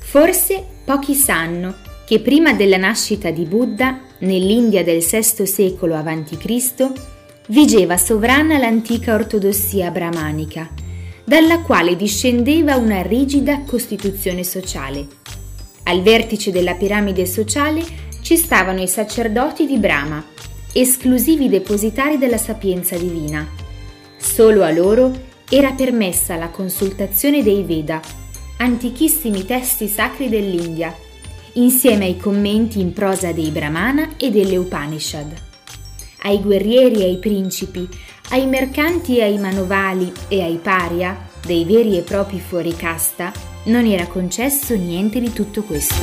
Forse pochi sanno che prima della nascita di Buddha, nell'India del VI secolo a.C., vigeva sovrana l'antica ortodossia brahmanica, dalla quale discendeva una rigida costituzione sociale. Al vertice della piramide sociale ci stavano i sacerdoti di Brahma, esclusivi depositari della sapienza divina. Solo a loro era permessa la consultazione dei Veda, antichissimi testi sacri dell'India, insieme ai commenti in prosa dei Brahmana e delle Upanishad. Ai guerrieri e ai principi, ai mercanti e ai manovali e ai paria, dei veri e propri fuoricasta, non era concesso niente di tutto questo.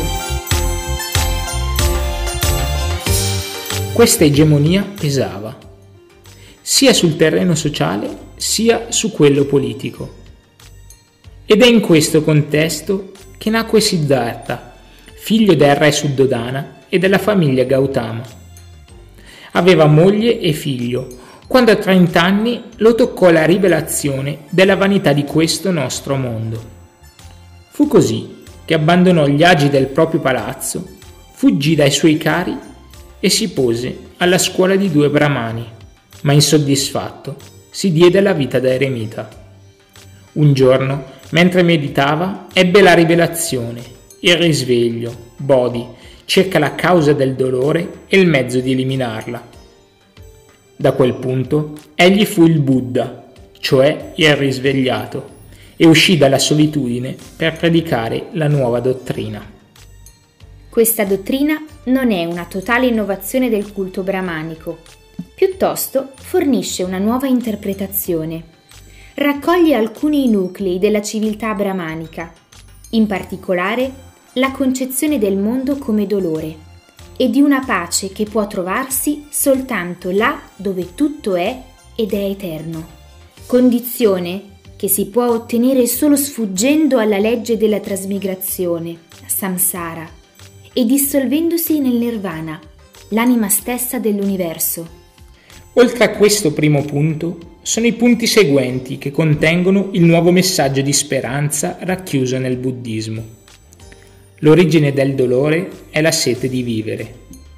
Questa egemonia pesava, sia sul terreno sociale sia su quello politico. Ed è in questo contesto che nacque Siddhartha, figlio del re Suddhodana e della famiglia Gautama. Aveva moglie e figlio, quando a 30 anni lo toccò la rivelazione della vanità di questo nostro mondo. Fu così che abbandonò gli agi del proprio palazzo, fuggì dai suoi cari e si pose alla scuola di 2 brahmani, ma insoddisfatto si diede alla vita da eremita. Un giorno, mentre meditava, ebbe la rivelazione, il risveglio, Bodhi, cerca la causa del dolore e il mezzo di eliminarla. Da quel punto egli fu il Buddha, cioè il risvegliato, e uscì dalla solitudine per predicare la nuova dottrina. Questa dottrina non è una totale innovazione del culto brahmanico, piuttosto fornisce una nuova interpretazione. Raccoglie alcuni nuclei della civiltà brahmanica, in particolare la concezione del mondo come dolore e di una pace che può trovarsi soltanto là dove tutto è ed è eterno, condizione che si può ottenere solo sfuggendo alla legge della trasmigrazione, samsara, e dissolvendosi nel nirvana, l'anima stessa dell'universo. Oltre a questo primo punto, sono i punti seguenti che contengono il nuovo messaggio di speranza racchiuso nel buddismo. L'origine del dolore è la sete di vivere.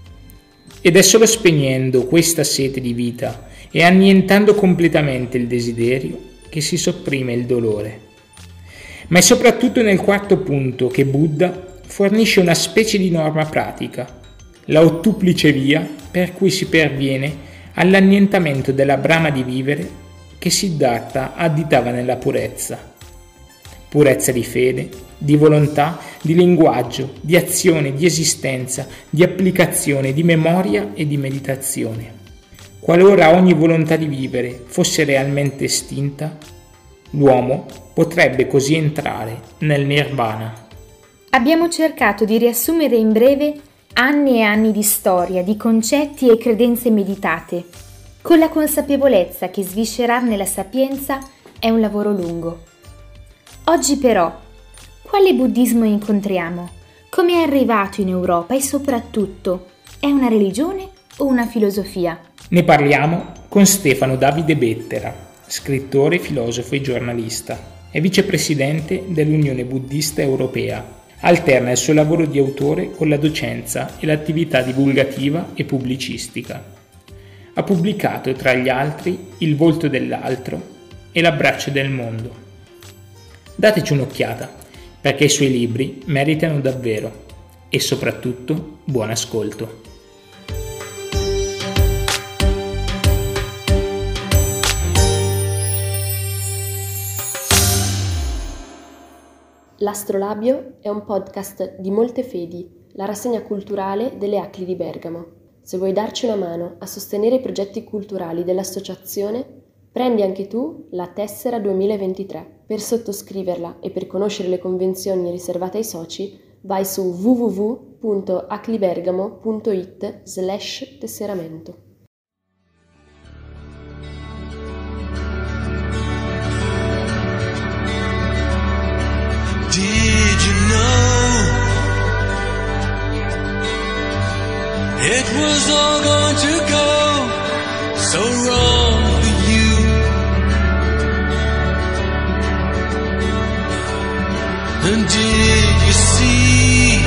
Ed è solo spegnendo questa sete di vita e annientando completamente il desiderio che si sopprime il dolore. Ma è soprattutto nel quarto punto che Buddha fornisce una specie di norma pratica, la ottuplice via per cui si perviene all'annientamento della brama di vivere che Siddhartha additava nella purezza. Purezza di fede, di volontà, di linguaggio, di azione, di esistenza, di applicazione, di memoria e di meditazione. Qualora ogni volontà di vivere fosse realmente estinta, l'uomo potrebbe così entrare nel nirvana. Abbiamo cercato di riassumere in breve anni e anni di storia, di concetti e credenze meditate, con la consapevolezza che sviscerarne la sapienza è un lavoro lungo. Oggi però, quale buddismo incontriamo? Come è arrivato in Europa e soprattutto, è una religione o una filosofia? Ne parliamo con Stefano Davide Bettera, scrittore, filosofo e giornalista, e vicepresidente dell'Unione Buddista Europea. Alterna il suo lavoro di autore con la docenza e l'attività divulgativa e pubblicistica. Ha pubblicato, tra gli altri, Il volto dell'altro e L'abbraccio del mondo. Dateci un'occhiata, perché i suoi libri meritano davvero. E soprattutto, buon ascolto. L'Astrolabio è un podcast di Molte Fedi, la rassegna culturale delle Acli di Bergamo. Se vuoi darci una mano a sostenere i progetti culturali dell'associazione, prendi anche tu la Tessera 2023. Per sottoscriverla e per conoscere le convenzioni riservate ai soci, vai su www.aclibergamo.it/tesseramento. Did you know it was all going to go so wrong for you? And did you see?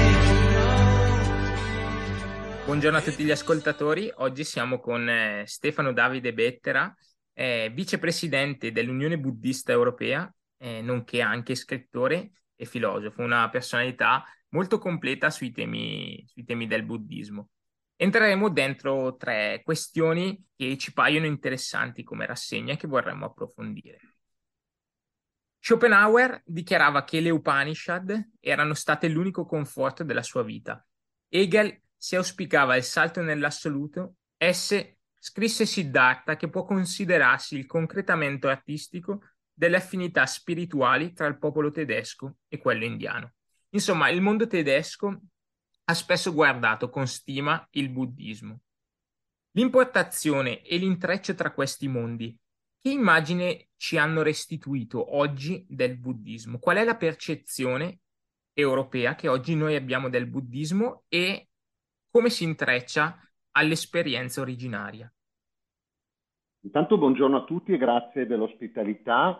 Buongiorno a tutti gli ascoltatori, oggi siamo con Stefano Davide Bettera, vicepresidente dell'Unione Buddista Europea, nonché anche scrittore e filosofo, una personalità molto completa sui temi del buddismo. Entreremo dentro 3 questioni che ci paiono interessanti come rassegna e che vorremmo approfondire. Schopenhauer dichiarava che le Upanishad erano state l'unico conforto della sua vita. Hegel, se auspicava il salto nell'assoluto, scrisse Siddhartha che può considerarsi il concretamento artistico delle affinità spirituali tra il popolo tedesco e quello indiano. Insomma, il mondo tedesco ha spesso guardato con stima il buddismo. L'importazione e l'intreccio tra questi mondi, che immagine ci hanno restituito oggi del buddismo? Qual è la percezione europea che oggi noi abbiamo del buddismo e come si intreccia all'esperienza originaria? Intanto buongiorno a tutti e grazie dell'ospitalità.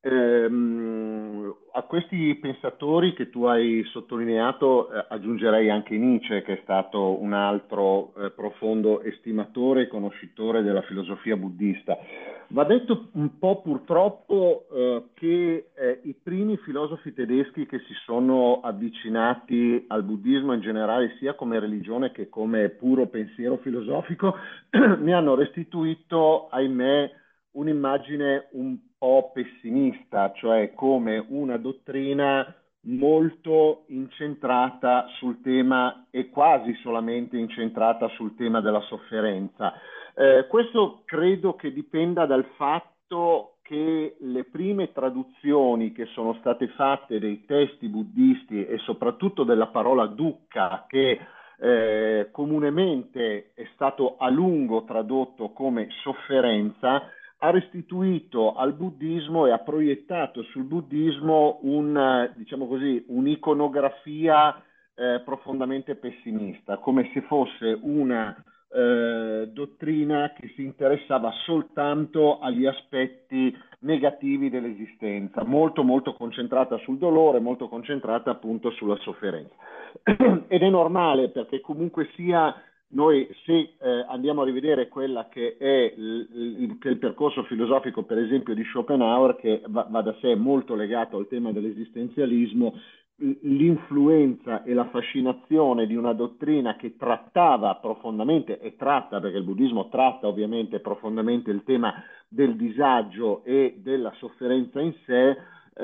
A questi pensatori che tu hai sottolineato aggiungerei anche Nietzsche, che è stato un altro profondo estimatore e conoscitore della filosofia buddista. Va detto un po' purtroppo che i primi filosofi tedeschi che si sono avvicinati al buddismo in generale, sia come religione che come puro pensiero filosofico, mi hanno restituito, ahimè, un'immagine un po' pessimista, cioè come una dottrina molto incentrata sul tema e quasi solamente incentrata sul tema della sofferenza. Questo credo che dipenda dal fatto che le prime traduzioni che sono state fatte dei testi buddisti e soprattutto della parola dukkha, che comunemente è stato a lungo tradotto come sofferenza, ha restituito al buddismo e ha proiettato sul buddismo diciamo così, un'iconografia profondamente pessimista, come se fosse una dottrina che si interessava soltanto agli aspetti negativi dell'esistenza, molto molto concentrata sul dolore, molto concentrata appunto sulla sofferenza. Ed è normale, perché comunque sia noi, se andiamo a rivedere quella che è il percorso filosofico, per esempio, di Schopenhauer, che va da sé molto legato al tema dell'esistenzialismo, l'influenza e la fascinazione di una dottrina che trattava profondamente, e tratta, perché il buddismo tratta ovviamente profondamente il tema del disagio e della sofferenza in sé,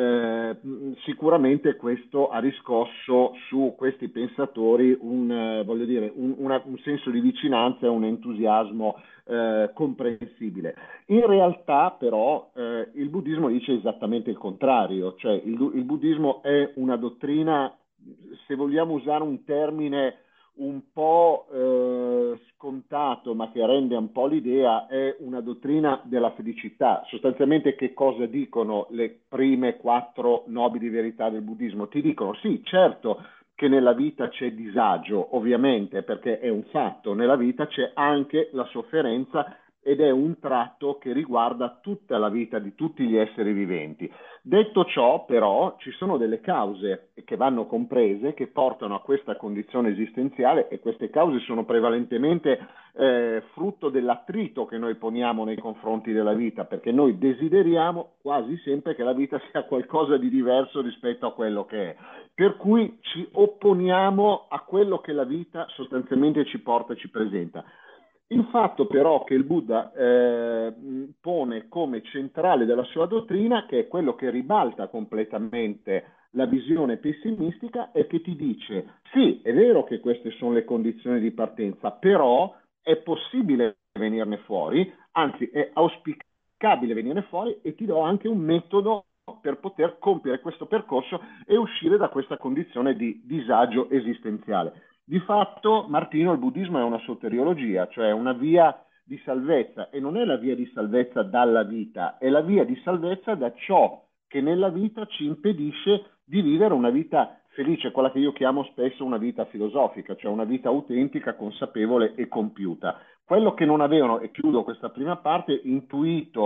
sicuramente questo ha riscosso su questi pensatori un senso di vicinanza e un entusiasmo comprensibile. In realtà però il buddismo dice esattamente il contrario, cioè il buddismo è una dottrina, se vogliamo usare un termine un po' scontato, ma che rende un po' l'idea, è una dottrina della felicità. Sostanzialmente che cosa dicono le prime 4 nobili verità del buddismo? Ti dicono sì, certo che nella vita c'è disagio, ovviamente, perché è un fatto, nella vita c'è anche la sofferenza ed è un tratto che riguarda tutta la vita di tutti gli esseri viventi. Detto ciò, però, ci sono delle cause che vanno comprese, che portano a questa condizione esistenziale, e queste cause sono prevalentemente frutto dell'attrito che noi poniamo nei confronti della vita, perché noi desideriamo quasi sempre che la vita sia qualcosa di diverso rispetto a quello che è. Per cui ci opponiamo a quello che la vita sostanzialmente ci porta e ci presenta. Il fatto però che il Buddha pone come centrale della sua dottrina, che è quello che ribalta completamente la visione pessimistica, è che ti dice sì, è vero che queste sono le condizioni di partenza, però è possibile venirne fuori, anzi è auspicabile venirne fuori, e ti do anche un metodo per poter compiere questo percorso e uscire da questa condizione di disagio esistenziale. Di fatto, Martino, il buddismo è una soteriologia, cioè una via di salvezza, e non è la via di salvezza dalla vita, è la via di salvezza da ciò che nella vita ci impedisce di vivere una vita felice, quella che io chiamo spesso una vita filosofica, cioè una vita autentica, consapevole e compiuta. Quello che non avevano, e chiudo questa prima parte, intuito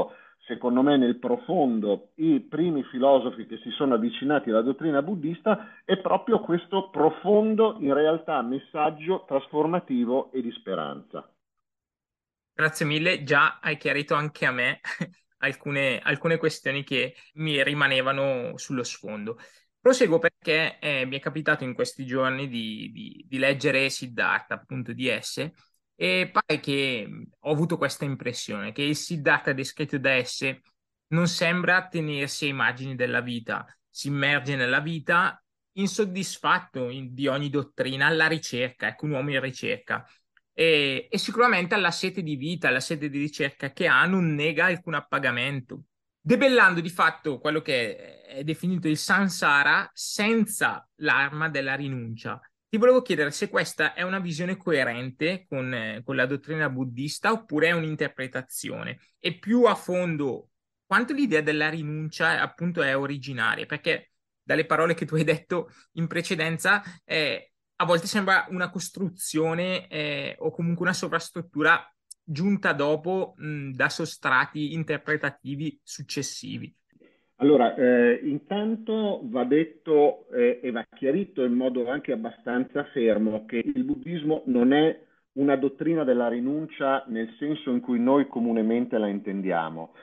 secondo me nel profondo, i primi filosofi che si sono avvicinati alla dottrina buddista è proprio questo profondo, in realtà, messaggio trasformativo e di speranza. Grazie mille, già hai chiarito anche a me alcune questioni che mi rimanevano sullo sfondo. Proseguo perché mi è capitato in questi giorni di leggere Siddhartha, appunto di esse, e pare che ho avuto questa impressione, che il Siddhartha descritto da esse non sembra tenersi ai margini della vita, si immerge nella vita insoddisfatto di ogni dottrina, alla ricerca, ecco, un uomo in ricerca. E sicuramente alla sete di vita, alla sete di ricerca che ha, non nega alcun appagamento, debellando di fatto quello che è definito il samsara senza l'arma della rinuncia. Ti volevo chiedere se questa è una visione coerente con la dottrina buddista oppure è un'interpretazione e più a fondo quanto l'idea della rinuncia appunto è originaria, perché dalle parole che tu hai detto in precedenza a volte sembra una costruzione o comunque una sovrastruttura giunta dopo da sostrati interpretativi successivi. Allora, intanto va detto e va chiarito in modo anche abbastanza fermo che il buddismo non è una dottrina della rinuncia nel senso in cui noi comunemente la intendiamo.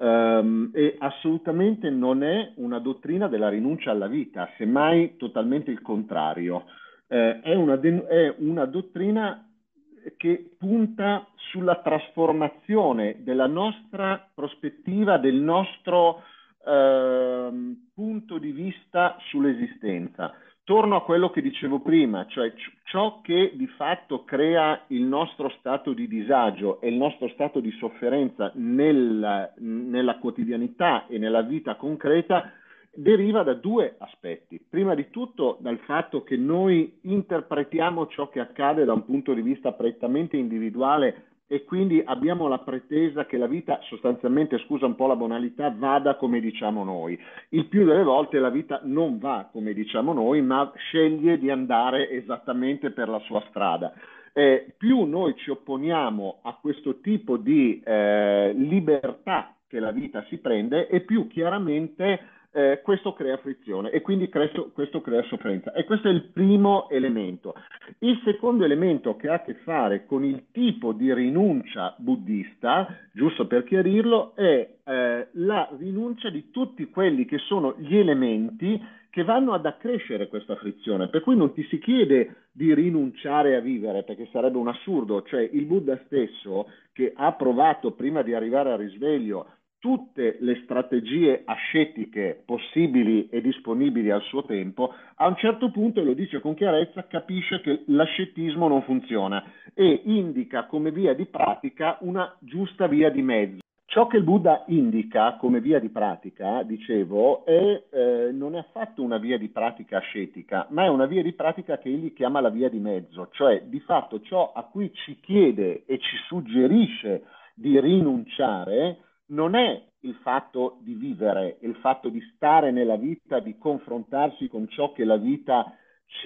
E assolutamente non è una dottrina della rinuncia alla vita, semmai totalmente il contrario. È una dottrina che punta sulla trasformazione della nostra prospettiva, del nostro punto di vista sull'esistenza. Torno a quello che dicevo prima, cioè ciò che di fatto crea il nostro stato di disagio e il nostro stato di sofferenza nella quotidianità e nella vita concreta deriva da due aspetti. Prima di tutto dal fatto che noi interpretiamo ciò che accade da un punto di vista prettamente individuale e quindi abbiamo la pretesa che la vita sostanzialmente, scusa un po' la banalità, vada come diciamo noi. Il più delle volte la vita non va come diciamo noi, ma sceglie di andare esattamente per la sua strada. Più noi ci opponiamo a questo tipo di libertà che la vita si prende e più chiaramente questo crea frizione e quindi questo crea sofferenza. E questo è il primo elemento. Il secondo elemento che ha a che fare con il tipo di rinuncia buddista, giusto per chiarirlo, è la rinuncia di tutti quelli che sono gli elementi che vanno ad accrescere questa frizione, per cui non ti si chiede di rinunciare a vivere, perché sarebbe un assurdo, cioè il Buddha stesso, che ha provato prima di arrivare al risveglio tutte le strategie ascetiche possibili e disponibili al suo tempo, a un certo punto, e lo dice con chiarezza, capisce che l'ascetismo non funziona e indica come via di pratica una giusta via di mezzo. Ciò che il Buddha indica come via di pratica, dicevo, non è affatto una via di pratica ascetica, ma è una via di pratica che egli chiama la via di mezzo, cioè di fatto ciò a cui ci chiede e ci suggerisce di rinunciare non è il fatto di vivere, il fatto di stare nella vita, di confrontarsi con ciò che la vita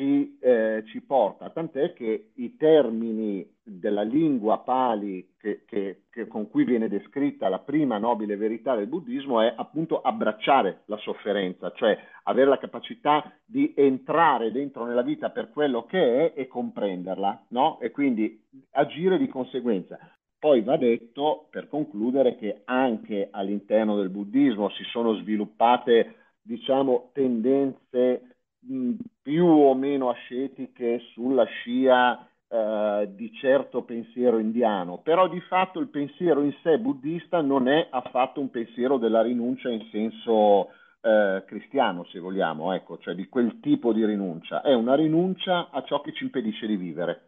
ci porta, tant'è che i termini della lingua Pali con cui viene descritta la prima nobile verità del buddismo è appunto abbracciare la sofferenza, cioè avere la capacità di entrare dentro nella vita per quello che è e comprenderla, no? E quindi agire di conseguenza. Poi va detto, per concludere, che anche all'interno del buddismo si sono sviluppate, diciamo, tendenze più o meno ascetiche sulla scia di certo pensiero indiano, però di fatto il pensiero in sé buddista non è affatto un pensiero della rinuncia in senso cristiano, se vogliamo, ecco, cioè di quel tipo di rinuncia. È una rinuncia a ciò che ci impedisce di vivere.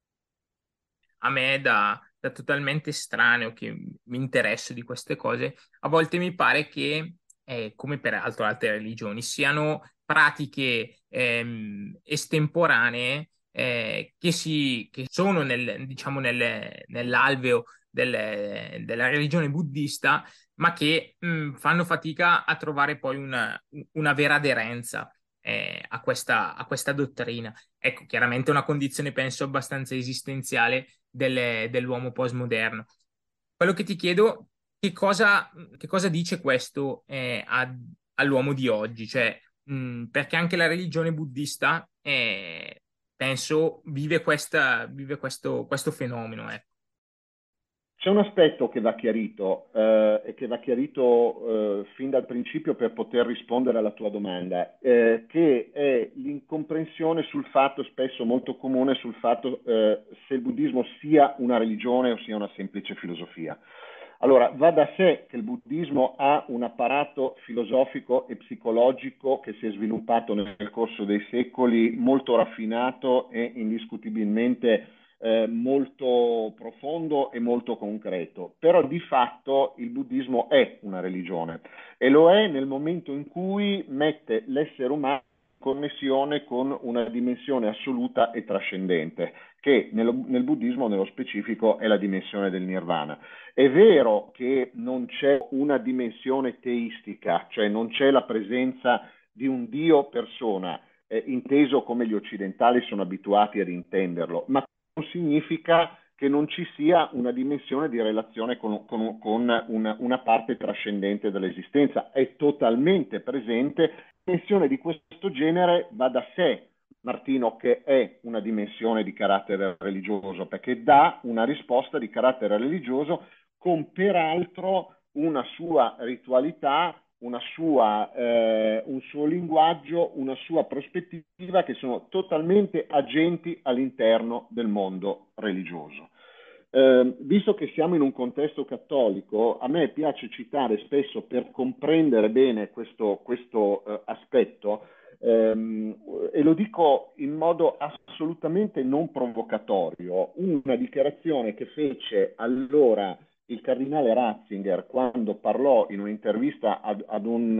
A me da totalmente estraneo che mi interesso di queste cose, a volte mi pare che, come peraltro altre religioni, siano pratiche estemporanee che sono diciamo nell'alveo della religione buddista, ma che fanno fatica a trovare poi una vera aderenza a questa dottrina. Ecco, chiaramente è una condizione, penso, abbastanza esistenziale dell'uomo postmoderno. Quello che ti chiedo che cosa dice questo all'uomo di oggi? Cioè, perché anche la religione buddista, penso, vive questo fenomeno, ecco. C'è un aspetto che va chiarito e che va chiarito fin dal principio per poter rispondere alla tua domanda, che è l'incomprensione sul fatto, spesso molto comune, sul fatto se il buddismo sia una religione o sia una semplice filosofia. Allora, va da sé che il buddismo ha un apparato filosofico e psicologico che si è sviluppato nel corso dei secoli, molto raffinato e indiscutibilmente molto profondo e molto concreto, però di fatto il buddismo è una religione e lo è nel momento in cui mette l'essere umano in connessione con una dimensione assoluta e trascendente, che nel buddismo nello specifico è la dimensione del nirvana. È vero che non c'è una dimensione teistica, cioè non c'è la presenza di un Dio persona, inteso come gli occidentali sono abituati ad intenderlo, ma non significa che non ci sia una dimensione di relazione con una parte trascendente dell'esistenza. È totalmente presente. Una dimensione di questo genere va da sé, Martino, che è una dimensione di carattere religioso, perché dà una risposta di carattere religioso con peraltro una sua ritualità, un suo linguaggio, una sua prospettiva che sono totalmente agenti all'interno del mondo religioso. Visto che siamo in un contesto cattolico, a me piace citare spesso per comprendere bene questo aspetto, e lo dico in modo assolutamente non provocatorio, una dichiarazione che fece allora il cardinale Ratzinger quando parlò in un'intervista ad un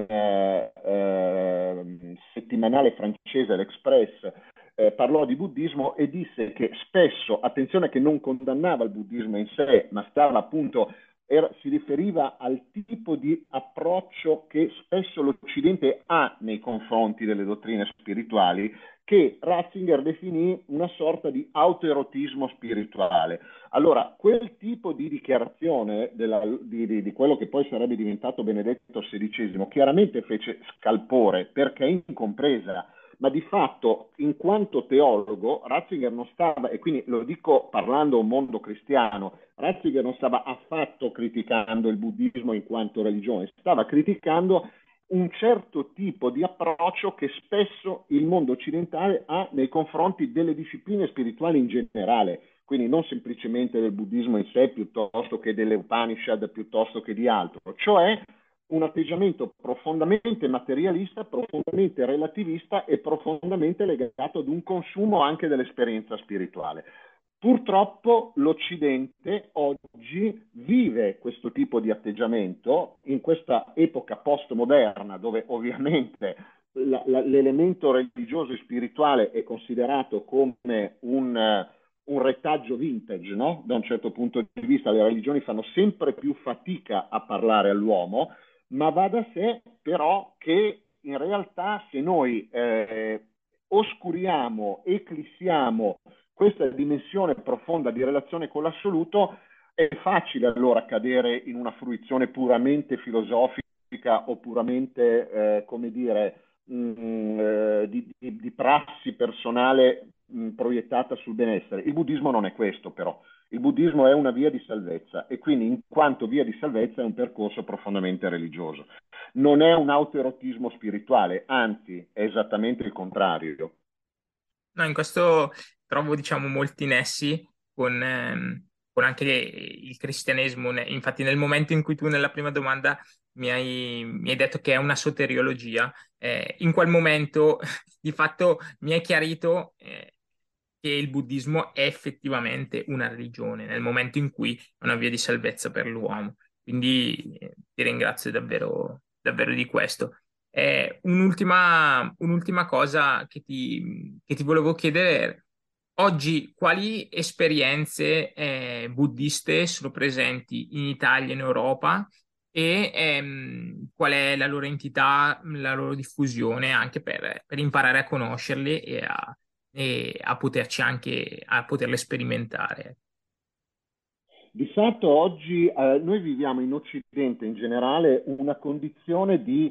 settimanale francese, l'Express, parlò di buddismo e disse che spesso, attenzione che non condannava il buddismo in sé, ma stava appunto, si riferiva al tipo di approccio che spesso l'Occidente ha nei confronti delle dottrine spirituali, che Ratzinger definì una sorta di autoerotismo spirituale. Allora, quel tipo di dichiarazione di quello che poi sarebbe diventato Benedetto XVI chiaramente fece scalpore perché è incompresa, ma di fatto in quanto teologo Ratzinger non stava, e quindi lo dico parlando a un mondo cristiano, Ratzinger non stava affatto criticando il buddismo in quanto religione, stava criticando un certo tipo di approccio che spesso il mondo occidentale ha nei confronti delle discipline spirituali in generale, quindi non semplicemente del buddismo in sé, piuttosto che delle Upanishad, piuttosto che di altro, cioè un atteggiamento profondamente materialista, profondamente relativista e profondamente legato ad un consumo anche dell'esperienza spirituale. Purtroppo l'Occidente oggi vive questo tipo di atteggiamento in questa epoca postmoderna dove ovviamente l'elemento religioso e spirituale è considerato come un retaggio vintage, no? Da un certo punto di vista le religioni fanno sempre più fatica a parlare all'uomo, ma va da sé però che in realtà se noi oscuriamo, eclissiamo questa dimensione profonda di relazione con l'assoluto, è facile allora cadere in una fruizione puramente filosofica o puramente, come dire, di prassi personale proiettata sul benessere. Il buddismo non è questo però. Il buddismo è una via di salvezza e quindi in quanto via di salvezza è un percorso profondamente religioso. Non è un autoerotismo spirituale, anzi è esattamente il contrario. No, in questo trovo, diciamo, molti nessi con anche il cristianesimo. Infatti, nel momento in cui tu nella prima domanda mi hai detto che è una soteriologia, in quel momento di fatto mi hai chiarito che il buddismo è effettivamente una religione, nel momento in cui è una via di salvezza per l'uomo. Quindi ti ringrazio davvero, davvero di questo. Un'ultima cosa che ti volevo chiedere. Oggi, quali esperienze buddiste sono presenti in Italia e in Europa e qual è la loro entità, la loro diffusione, anche per imparare a conoscerle e a poterci anche a poterle sperimentare. Di fatto oggi noi viviamo in Occidente in generale una condizione di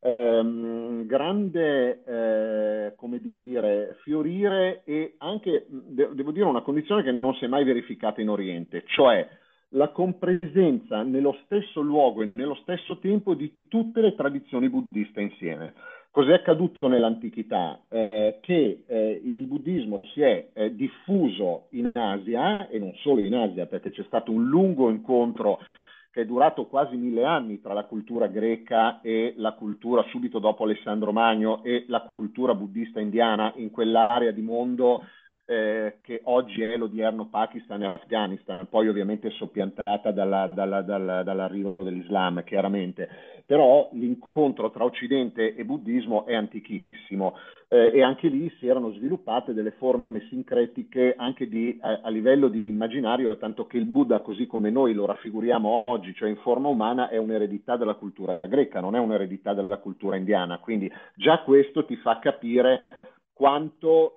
grande, come dire, fiorire e anche, devo dire, una condizione che non si è mai verificata in Oriente, cioè la compresenza nello stesso luogo e nello stesso tempo di tutte le tradizioni buddiste insieme. Cos'è accaduto nell'antichità? Che il buddismo si è diffuso in Asia, e non solo in Asia, perché c'è stato un lungo incontro che è durato quasi 1000 anni tra la cultura greca e la cultura subito dopo Alessandro Magno e la cultura buddista indiana in quell'area di mondo che oggi è l'odierno Pakistan e Afghanistan, poi ovviamente soppiantata dall'arrivo dell'Islam, chiaramente. Però l'incontro tra Occidente e buddismo è antichissimo e anche lì si erano sviluppate delle forme sincretiche anche a livello di immaginario, tanto che il Buddha, così come noi lo raffiguriamo oggi, cioè in forma umana, è un'eredità della cultura greca, non è un'eredità della cultura indiana. Quindi già questo ti fa capire quanto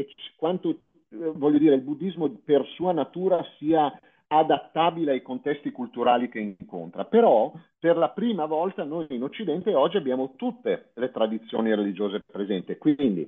voglio dire, il buddismo per sua natura sia adattabile ai contesti culturali che incontra. Però per la prima volta noi in Occidente oggi abbiamo tutte le tradizioni religiose presenti, quindi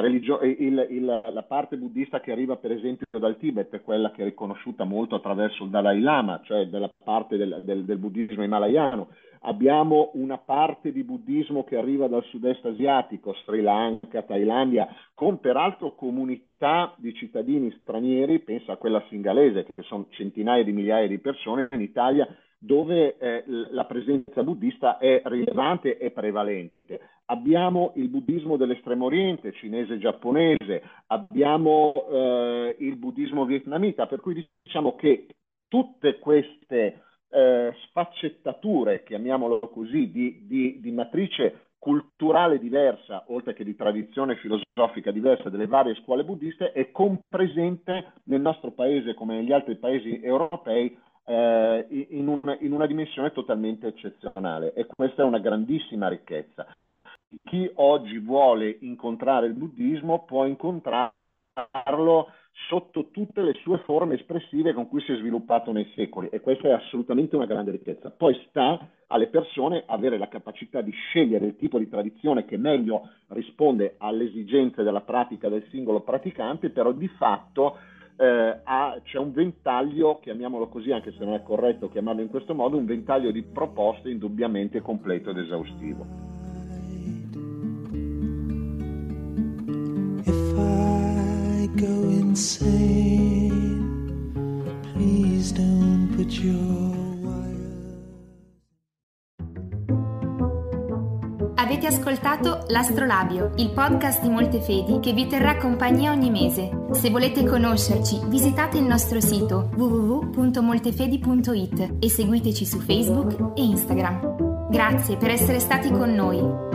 la parte buddista che arriva per esempio dal Tibet è quella che è riconosciuta molto attraverso il Dalai Lama, cioè della parte del buddismo himalayano. Abbiamo una parte di buddismo che arriva dal sud-est asiatico, Sri Lanka, Thailandia, con peraltro comunità di cittadini stranieri, pensa a quella singalese, che sono centinaia di migliaia di persone in Italia, dove la presenza buddista è rilevante e prevalente. Abbiamo il buddismo dell'estremo oriente, cinese e giapponese, abbiamo il buddismo vietnamita, per cui diciamo che tutte queste sfaccettature, chiamiamolo così, di matrice culturale diversa, oltre che di tradizione filosofica diversa delle varie scuole buddiste, è compresente nel nostro paese come negli altri paesi europei in una dimensione totalmente eccezionale, e questa è una grandissima ricchezza. Chi oggi vuole incontrare il buddismo può incontrarlo sotto tutte le sue forme espressive con cui si è sviluppato nei secoli, e questa è assolutamente una grande ricchezza. Poi sta alle persone avere la capacità di scegliere il tipo di tradizione che meglio risponde alle esigenze della pratica del singolo praticante, però di fatto c'è un ventaglio, chiamiamolo così anche se non è corretto chiamarlo in questo modo, un ventaglio di proposte indubbiamente completo ed esaustivo. Go insane. Please don't put your wires. Avete ascoltato L'Astrolabio, il podcast di Moltefedi che vi terrà compagnia ogni mese. Se volete conoscerci, visitate il nostro sito www.moltefedi.it e seguiteci su Facebook e Instagram. Grazie per essere stati con noi.